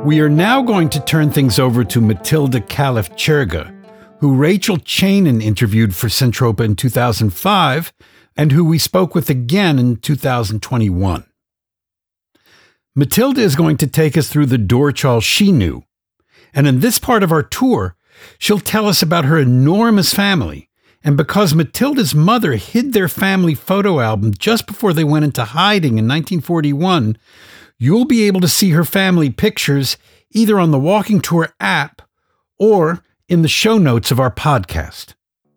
We are now going to turn things over to Matilda Calef-Cherga, who Rachel Chanin interviewed for Centropa in 2005 and who we spoke with again in 2021. Matilda is going to take us through the Dorchal she knew, and in this part of our tour, she'll tell us about her enormous family. And because Matilda's mother hid their family photo album just before they went into hiding in 1941, you'll be able to see her family pictures either on the Walking Tour app or in the show notes of our podcast.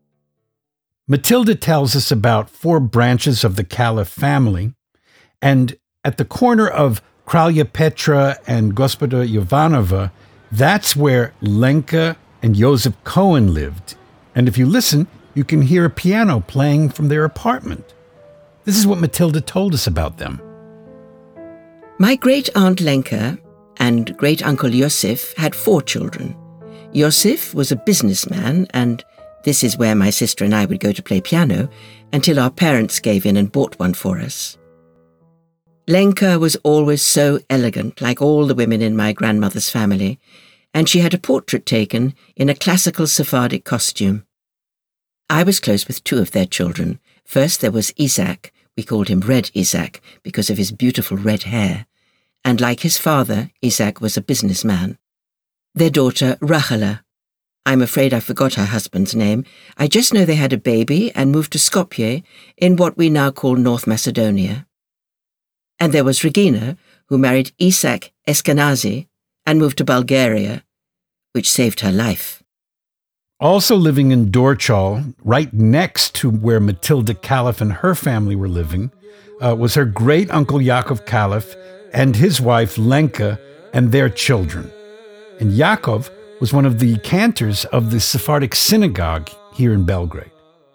Matilda tells us about 4 branches of the Calef family, and at the corner of Kralja Petra and Gospoda Jovanova, that's where Lenka and Joseph Cohen lived. And if you listen, you can hear a piano playing from their apartment. This is what Matilda told us about them. My great-aunt Lenka and great-uncle Josef had 4 children. Josef was a businessman, and this is where my sister and I would go to play piano until our parents gave in and bought one for us. Lenka was always so elegant, like all the women in my grandmother's family, and she had a portrait taken in a classical Sephardic costume. I was close with 2 of their children. First there was Isaac. We called him Red Isaac because of his beautiful red hair. And like his father, Isaac was a businessman. Their daughter, Rachela. I'm afraid I forgot her husband's name. I just know they had a baby and moved to Skopje in what we now call North Macedonia. And there was Regina, who married Isaac Eskenazi and moved to Bulgaria, which saved her life. Also living in Dorchal, right next to where Matilda Calef and her family were living, was her great-uncle Yaakov Calef and his wife Lenka and their children. And Yaakov was one of the cantors of the Sephardic synagogue here in Belgrade.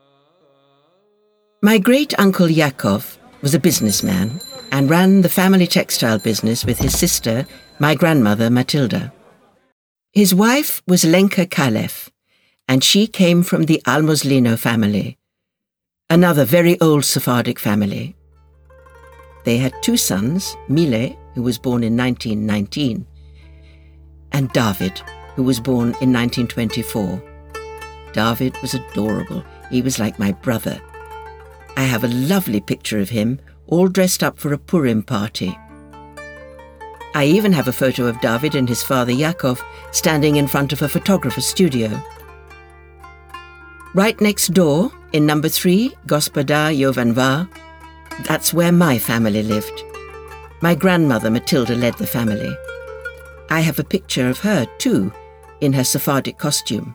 My great-uncle Yaakov was a businessman and ran the family textile business with his sister, my grandmother Matilda. His wife was Lenka Calef, and she came from the Almoslino family, another very old Sephardic family. They had 2 sons, Mile, who was born in 1919, and David, who was born in 1924. David was adorable. He was like my brother. I have a lovely picture of him, all dressed up for a Purim party. I even have a photo of David and his father Yaakov standing in front of a photographer's studio. Right next door, in number 3, Gospoda Jovanova, that's where my family lived. My grandmother Matilda led the family. I have a picture of her, too, in her Sephardic costume.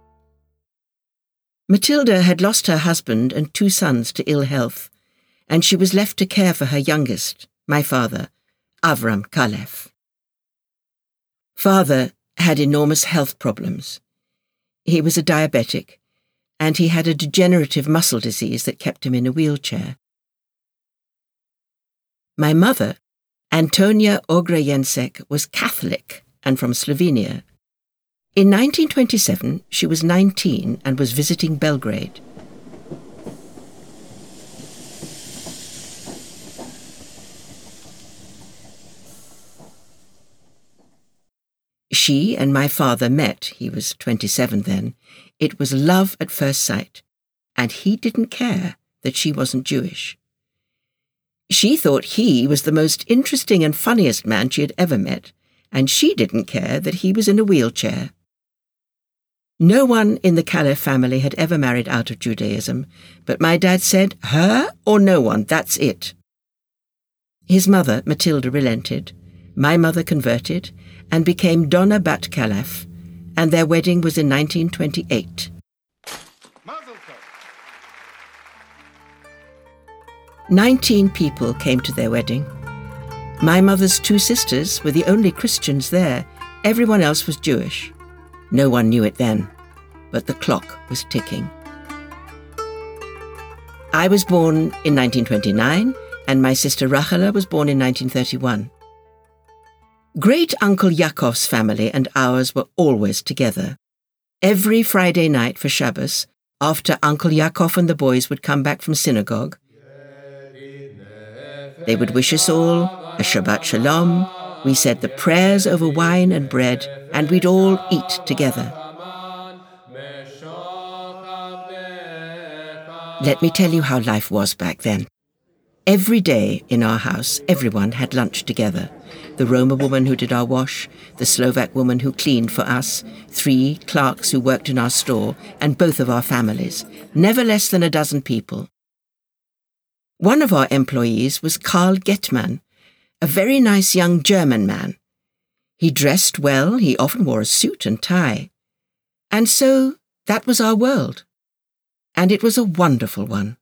Matilda had lost her husband and 2 sons to ill health, and she was left to care for her youngest, my father, Avram Calef. Father had enormous health problems. He was a diabetic, and he had a degenerative muscle disease that kept him in a wheelchair. My mother, Antonia Ogrejensek, was Catholic and from Slovenia. In 1927, she was 19 and was visiting Belgrade. She and my father met. He was 27 then. It was love at first sight, and he didn't care that she wasn't Jewish. She thought he was the most interesting and funniest man she had ever met, and she didn't care that he was in a wheelchair. No one in the Calef family had ever married out of Judaism, but my dad said, her or no one, that's it. His mother, Matilda, relented. My mother converted and became Donna Bat Calef, and their wedding was in 1928. 19 people came to their wedding. My mother's 2 sisters were the only Christians there. Everyone else was Jewish. No one knew it then, but the clock was ticking. I was born in 1929, and my sister Rachela was born in 1931. Great-uncle Yaakov's family and ours were always together. Every Friday night for Shabbos, after Uncle Yaakov and the boys would come back from synagogue, they would wish us all a Shabbat Shalom We said the prayers over wine and bread, and we'd all eat together. Let me tell you how life was back then. Every day in our house, everyone had lunch together. The Roma woman who did our wash, the Slovak woman who cleaned for us, 3 clerks who worked in our store, and both of our families. Never less than a dozen people. One of our employees was Karl Gettmann, a very nice young German man. He dressed well, he often wore a suit and tie. And so that was our world. And it was a wonderful one.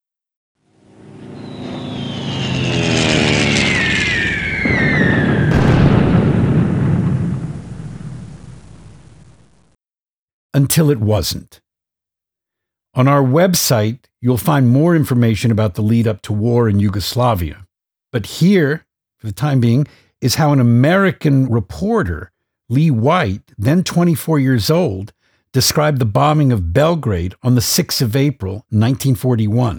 Until it wasn't. On our website, you'll find more information about the lead up to war in Yugoslavia. But here, for the time being, is how an American reporter, Lee White, then 24 years old, described the bombing of Belgrade on the 6th of April, 1941.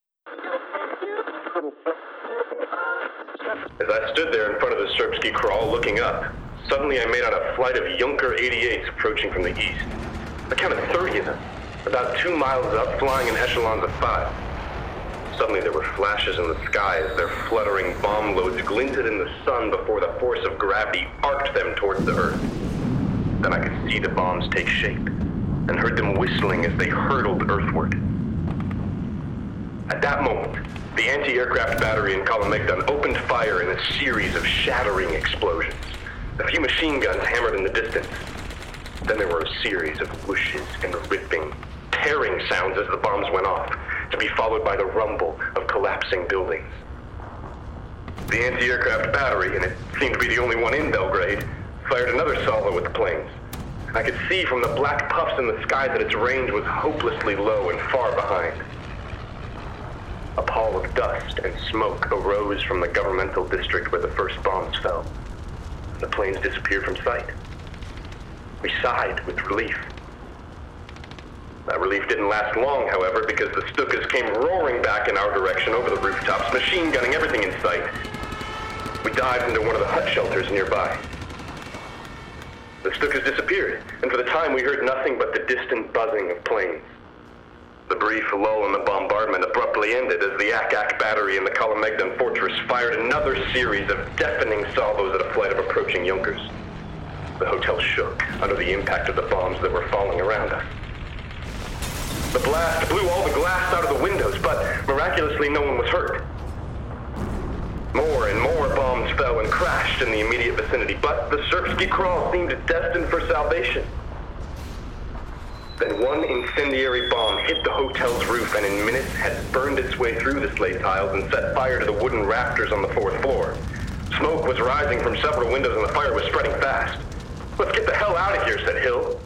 As I stood there in front of the Srpski Kralj looking up, suddenly I made out a flight of Junker 88s approaching from the east. I counted 30 of them, about 2 miles up, flying in echelons of 5. Suddenly there were flashes in the sky as their fluttering bomb loads glinted in the sun before the force of gravity arced them towards the earth. Then I could see the bombs take shape and heard them whistling as they hurtled earthward. At that moment, the anti-aircraft battery in Kalemegdan opened fire in a series of shattering explosions. A few machine guns hammered in the distance. Then there were a series of whooshes and ripping, tearing sounds as the bombs went off, to be followed by the rumble of collapsing buildings. The anti-aircraft battery, and it seemed to be the only one in Belgrade, fired another salvo with the planes. I could see from the black puffs in the sky that its range was hopelessly low and far behind. A pall of dust and smoke arose from the governmental district where the first bombs fell. The planes disappeared from sight. We sighed with relief. That relief didn't last long, however, because the Stukas came roaring back in our direction over the rooftops, machine gunning everything in sight. We dived into one of the hut shelters nearby. The Stukas disappeared, and for the time we heard nothing but the distant buzzing of planes. The brief lull in the bombardment abruptly ended as the Ak-Ak battery in the Kalemegdan fortress fired another series of deafening salvos at a flight of approaching Junkers. The hotel shook under the impact of the bombs that were falling around us. The blast blew all the glass out of the windows, but miraculously no one was hurt. More and more bombs fell and crashed in the immediate vicinity, but the Srpski Kralj seemed destined for salvation. Then one incendiary bomb hit the hotel's roof and in minutes had burned its way through the slate tiles and set fire to the wooden rafters on the 4th floor. Smoke was rising from several windows and the fire was spreading fast. "Let's get the hell out of here," said Hill.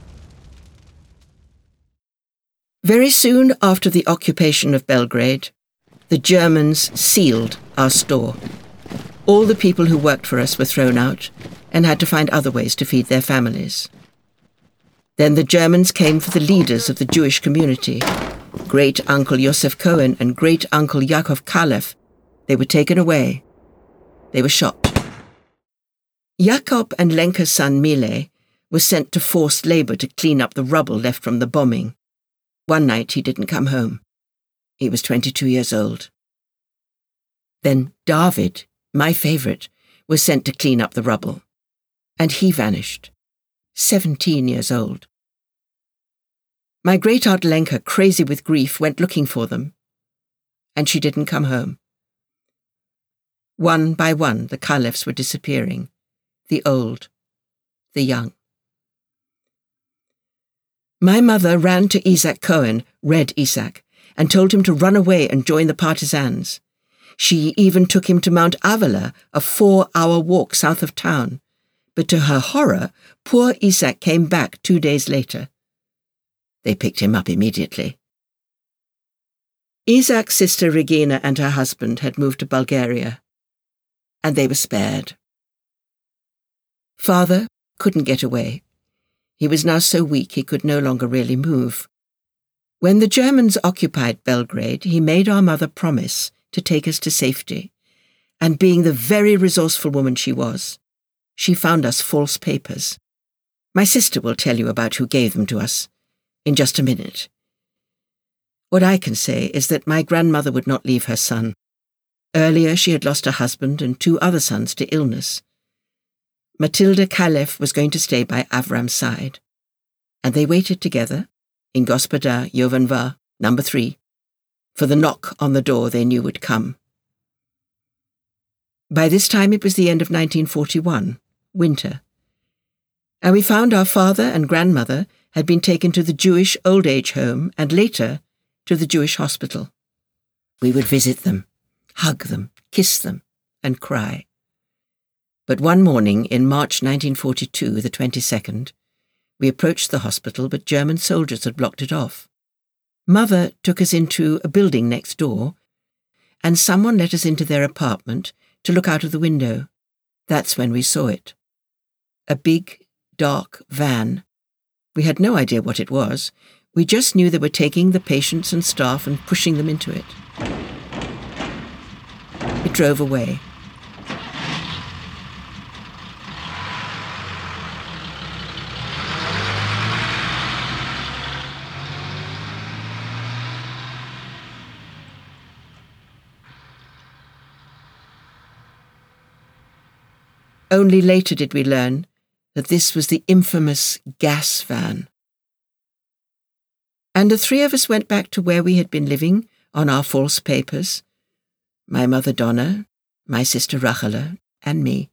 Very soon after the occupation of Belgrade, the Germans sealed our store. All the people who worked for us were thrown out and had to find other ways to feed their families. Then the Germans came for the leaders of the Jewish community, Great-Uncle Yosef Cohen and Great-Uncle Yaakov Kalev. They were taken away. They were shot. Jakob and Lenka's son Mile was sent to forced labor to clean up the rubble left from the bombing. One night he didn't come home. He was 22 years old. Then David, my favorite, was sent to clean up the rubble. And he vanished, 17 years old. My great-aunt Lenka, crazy with grief, went looking for them. And she didn't come home. One by one, the Kalevs were disappearing. The old, the young. My mother ran to Isaac Cohen, Red Isaac, and told him to run away and join the partisans. She even took him to Mount Avila, a 4-hour walk south of town. But to her horror, poor Isaac came back 2 days later. They picked him up immediately. Isaac's sister Regina and her husband had moved to Bulgaria, and they were spared. Father couldn't get away. He was now so weak he could no longer really move. When the Germans occupied Belgrade, he made our mother promise to take us to safety, And being the very resourceful woman she was, she found us false papers. My sister will tell you about who gave them to us in just a minute. What I can say is that my grandmother would not leave her son. Earlier, she had lost her husband and 2 other sons to illness. Matilda Kalev was going to stay by Avram's side, and they waited together in Gospoda Jovanva, number 3, for the knock on the door they knew would come. By this time it was the end of 1941, winter, and we found our father and grandmother had been taken to the Jewish old age home and later to the Jewish hospital. We would visit them, hug them, kiss them, and cry. But one morning in March 1942, the 22nd, we approached the hospital, but German soldiers had blocked it off. Mother took us into a building next door, and someone let us into their apartment to look out of the window. That's when we saw it. A big, dark van. We had no idea what it was. We just knew they were taking the patients and staff and pushing them into it. It drove away. Only later did we learn that this was the infamous gas van. And the 3 of us went back to where we had been living on our false papers, my mother Donna, my sister Rachela, and me.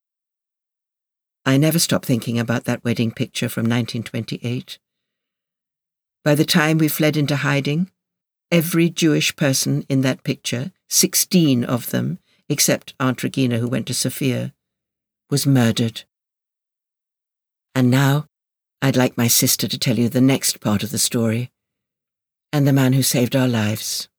I never stopped thinking about that wedding picture from 1928. By the time we fled into hiding, every Jewish person in that picture, 16 of them, except Aunt Regina who went to Sofia, was murdered. And now I'd like my sister to tell you the next part of the story and the man who saved our lives.